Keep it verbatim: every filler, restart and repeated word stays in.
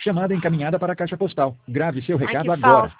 Chamada encaminhada para a caixa postal. Grave seu Ai, recado que agora. falso.